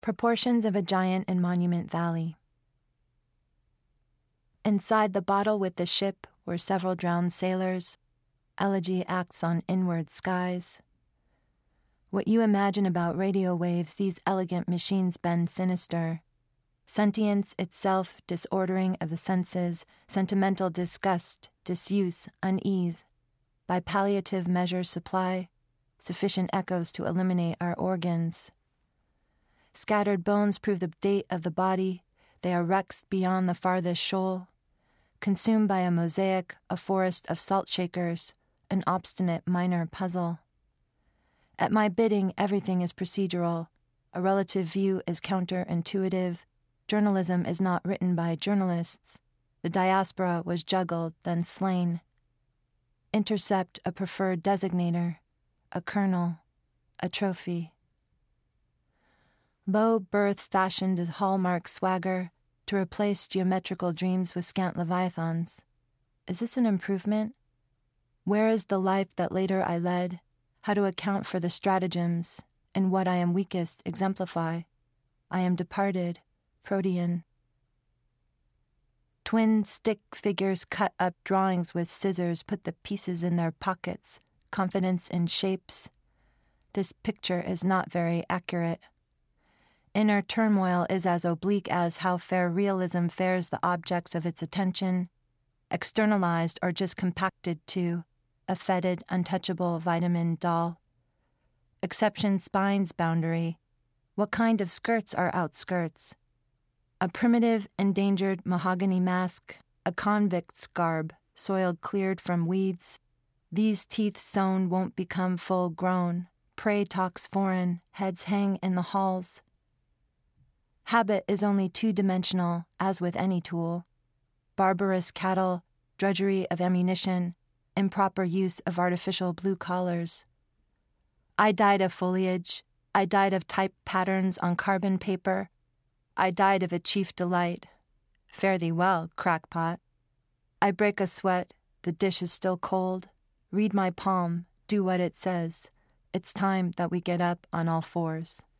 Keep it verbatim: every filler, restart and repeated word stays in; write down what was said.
Proportions of a Giant in Monument Valley. Inside the bottle with the ship were several drowned sailors. Elegy acts on inward skies. What you imagine about radio waves, these elegant machines bend sinister. Sentience itself, disordering of the senses, sentimental disgust, disuse, unease. By palliative measures supply sufficient echoes to eliminate our organs. Scattered bones prove the date of the body. They are wrecks beyond the farthest shoal. Consumed by a mosaic, a forest of salt shakers, an obstinate minor puzzle. At my bidding, everything is procedural. A relative view is counterintuitive. Journalism is not written by journalists. The diaspora was juggled, then slain. Intercept a preferred designator, a kernel, a trophy. Low birth fashioned a hallmark swagger to replace geometrical dreams with scant leviathans. Is this an improvement? Where is the life that later I led? How to account for the stratagems, and what I am weakest exemplify? I am departed, protean. Twin stick figures cut up drawings with scissors, put the pieces in their pockets, confidence in shapes. This picture is not very accurate. Inner turmoil is as oblique as how fair realism fares the objects of its attention, externalized or just compacted to a fetid, untouchable vitamin doll. Exception spines boundary. What kind of skirts are outskirts? A primitive, endangered mahogany mask, a convict's garb, soiled cleared from weeds. These teeth sown won't become full grown. Prey talks foreign, heads hang in the halls. Habit is only two-dimensional, as with any tool. Barbarous cattle, drudgery of ammunition, improper use of artificial blue collars. I died of foliage. I died of type patterns on carbon paper. I died of a chief delight. Fare thee well, crackpot. I break a sweat. The dish is still cold. Read my palm. Do what it says. It's time that we get up on all fours.